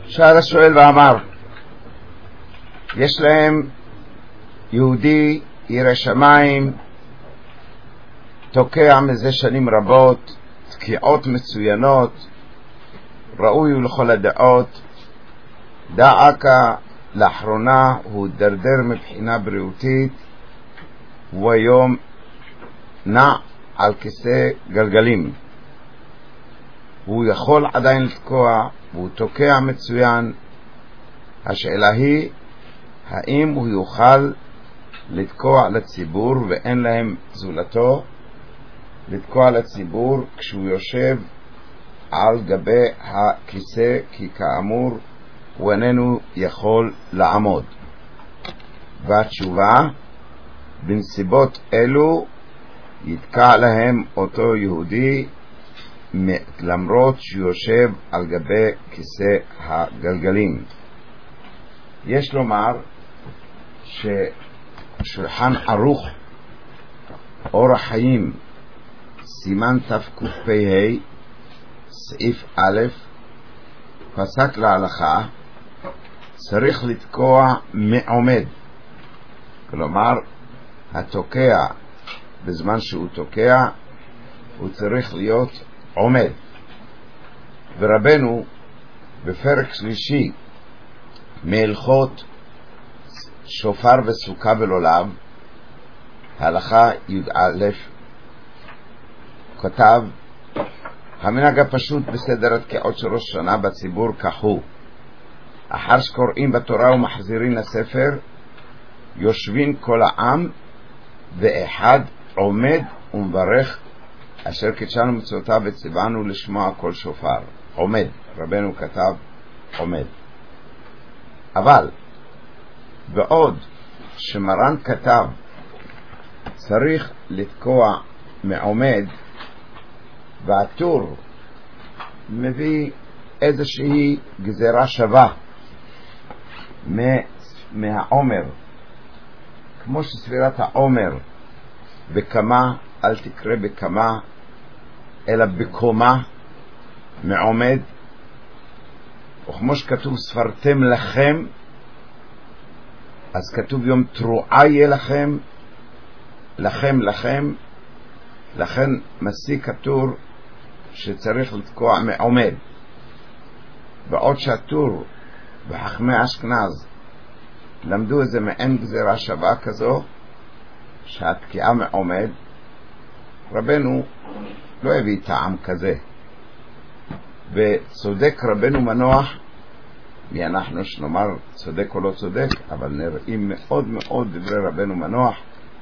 שאל השואל ואמר, יש להם יהודי ירא שמיים, תוקע מזה שנים רבות, תקיעות מצוינות, ראוי לכל הדעות. דעקה לאחרונה הוא דרדר מבחינה בריאותית, הוא היום נע על כיסא גלגלים. הוא יכול עדיין לתקוע, והוא תוקע מצוין. השאלה היא, האם הוא יוכל לתקוע לציבור, ואין להם זולתו, לתקוע לציבור כשהוא יושב על גבי הכיסא, כי כאמור הוא איננו יכול לעמוד. והתשובה, בנסיבות אלו יתקע להם אותו יהודי למרות שהוא יושב על גבי כיסא הגלגלים. יש לומר ששולחן ערוך אורח חיים סימן תקפ"ה סעיף א' פסק להלכה צריך לתקוע מעומד, כלומר התוקע בזמן שהוא תוקע הוא צריך להיות עומד. ורבנו בפרק שלישי מהלכות שופר וסוכה ולולב, הלכה י"א, כתב, המנהג הפשוט בסדר התקיעות של ראש שנה בציבור כך הוא: אחר שקוראים בתורה ומחזירים לספר, יושבים כל העם ואחד עומד ומברך אשר קידשנו מצוותיו וציוונו לשמוע כל שופר. עומד, רבנו כתב עומד. אבל בעוד שמרן כתב צריך לתקוע מעומד, והטור מביא איזושהי גזירה שווה מהעומר, כמו שספירת העומר בכמה אל תקרא בכמה אלא בקומה מעומד, וכמו שכתוב ספרתם לכם, אז כתוב יום תרועה יהיה לכם, לכם, לכן מסיק הטור שצריך לתקוע מעומד. בעוד שהטור בחכמי אשכנז למדו איזה מעין גזירה שווה כזו שהתקיעה מעומד, רבנו לא הביא טעם כזה. וצודק רבנו מנוח, מי אנחנו שנאמר צודק או לא צודק, אבל נראים מאוד מאוד דברי רבנו מנוח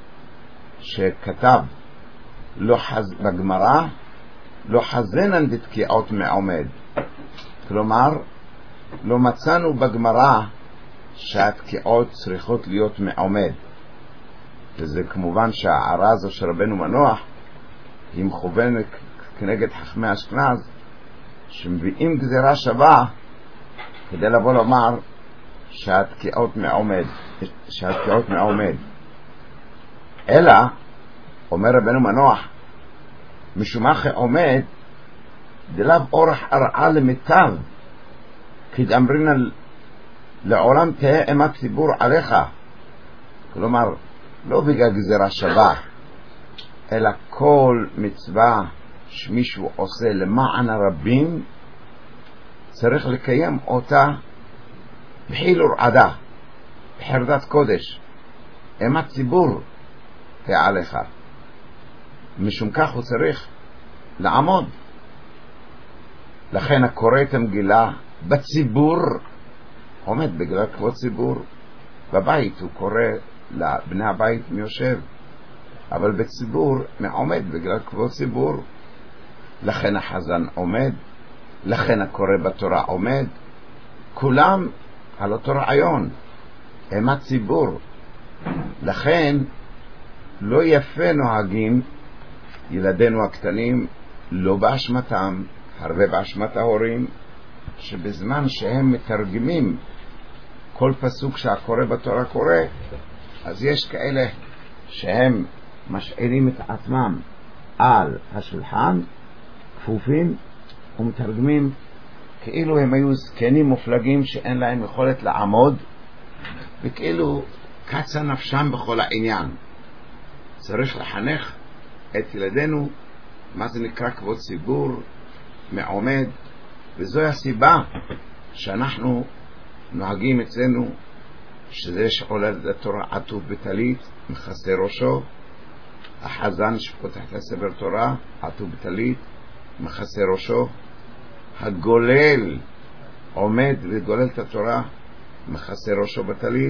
שכתב בגמרא לא חזנן בתקיעות מעומד, כלומר לא מצאנו בגמרא שהתקיעות צריכות להיות מעומד. וזה כמובן שההערה הזו של רבנו מנוח היא מכוונת כנגד חכמי אשכנז שמביאים גזירה שווה כדי לבוא לומר שהתקיעות מעומד. אלא אומר רבנו מנוח, משומך עומד דלב אורח הרעה למיטב, כדאמרין לעולם תהיה אימת ציבור עליך. כלומר לא בגלל גזירה שווה, אלא כל מצווה שמישהו עושה למען הרבים צריך לקיים אותה בחיל ורעדה, בחרדת קודש, אימת ציבור תהיה עליך. משום כך הוא צריך לעמוד. לכן הקורא את המגילה בציבור עומד בגלל כבוד ציבור. בבית הוא קורא לבני הבית מיושב, אבל בציבור מעומד בגלל כבוד ציבור. לכן החזן עומד, לכן הקורא בתורה עומד, כולם על אותו רעיון, אימת ציבור. לכן לא יפה נוהגים ילדינו הקטנים, לא באשמתם, הרבה באשמת ההורים, שבזמן שהם מתרגמים כל פסוק שהקורא בתורה קורא, אז יש כאלה שהם משאירים את עצמם על השולחן, כפופים, ומתרגמים כאילו הם היו זקנים מופלגים שאין להם יכולת לעמוד, וכאילו קצה נפשם בכל העניין. צריך לחנך את ילדינו מה זה נקרא כבוד ציבור מעומד, וזו הסיבה שאנחנו נוהגים אצלנו שזה שעולה לתורה עטוף בטלית מכסה ראשו, החזן שפותח את הספר תורה עטוף בטלית מכסה ראשו, הגולל עומד וגולל את התורה מכסה ראשו בטלית,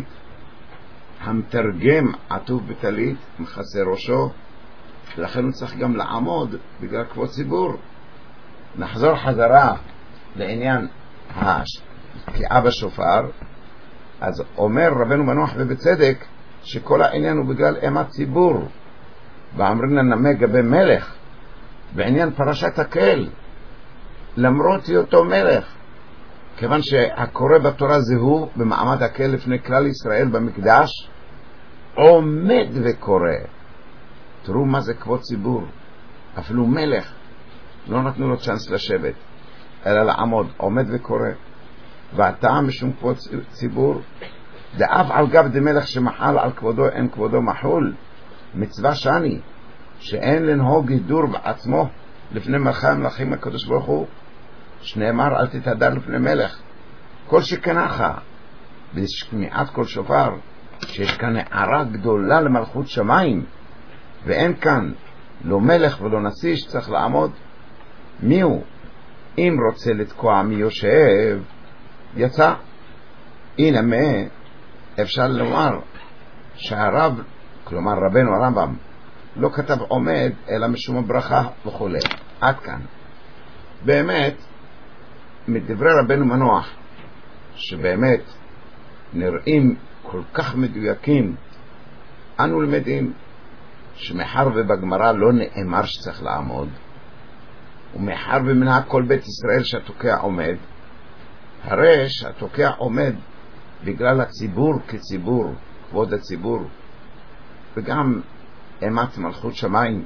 המתרגם עטוף בטלית מכסה ראשו, לכן הוא צריך גם לעמוד בגלל כבוד ציבור. נחזור חזרה לעניין תקיעה בשופר. אז אומר רבנו מנוח ובצדק שכל העניין הוא בגלל אימת ציבור, ואמרין נמה גבי מלך בעניין פרשת הקהל, למרות היותו מלך, כיוון שהקורא בתורה זהו במעמד הקהל לפני כלל ישראל במקדש עומד וקורא. תראו מה זה כבוד ציבור, אפילו מלך לא נתנו לו צ'אנס לשבת אלא לעמוד, עומד וקורא. והטעם משום כבוד ציבור דאף על גב דמלך שמחל על כבודו אין כבודו מחול, מצווה שני שאין לנהוג הידור בעצמו לפני מלכי המלכים הקדוש ברוך הוא, שנאמר אל תתהדר לפני מלך. כל שכנך בשמיעת כל שופר שיש כאן הערה גדולה למלכות שמיים, ואין כאן לא מלך ולא נשיא שצריך לעמוד. מי הוא? אם רוצה לתקוע מי יושב יצא. הנה מה אפשר לומר שהרב, כלומר רבנו הרמב"ם, לא כתב עומד אלא משום הברכה וכו'. עד כאן. באמת מדברי רבנו מנוח שבאמת נראים כל כך מדויקים, אנו למדים שמחר ובגמרא לא נאמר שצריך לעמוד, ומחר במנהג כל בית ישראל שהתוקע עומד, הרי שהתוקע עומד בגלל הציבור כציבור, כבוד הציבור, וגם אימת מלכות שמיים.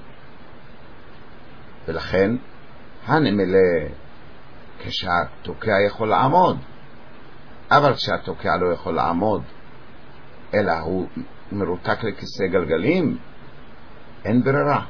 ולכן הנמלה כשהתוקע יכול לעמוד, אבל כשהתוקע לא יכול לעמוד אלא הוא מרותק לכיסא גלגלים, אין ברירה,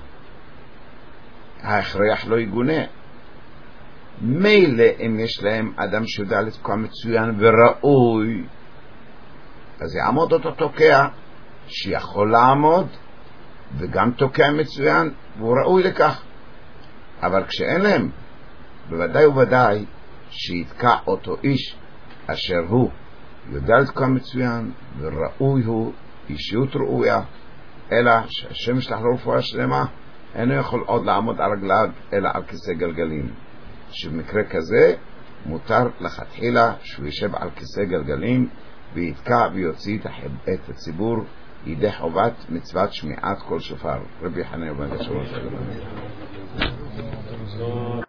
ההכרח לא יגונה. מילא אם יש להם אדם שיודע לתקוע מצוין וראוי, אז יעמוד אותו תוקע שיכול לעמוד וגם תוקע מצוין והוא ראוי לכך. אבל כשאין להם, בוודאי ובוודאי שיתקע אותו איש אשר הוא יודע לתקוע מצוין וראוי, הוא אישיות ראויה, אלא שהשם ישלח לו רפואה שלמה, אינו יכול עוד לעמוד על רגליו אלא על כיסא גלגלים. שבמקרה כזה מותר לכתחילה שהוא ישב על כיסא גלגלים ויתקע ויוציא את הציבור ידי חובת מצוות שמיעת כל שופר. רבי חנינא בן גשור